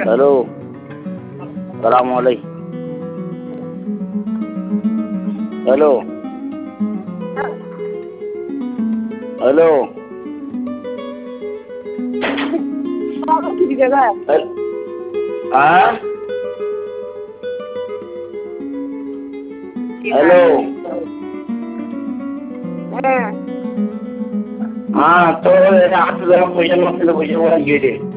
Hello, সালাম আলাইকুম। Hello hello, হ্যাঁ হ্যালো, हाँ तो 8,000 पैसे नसले पैसे मला गेले.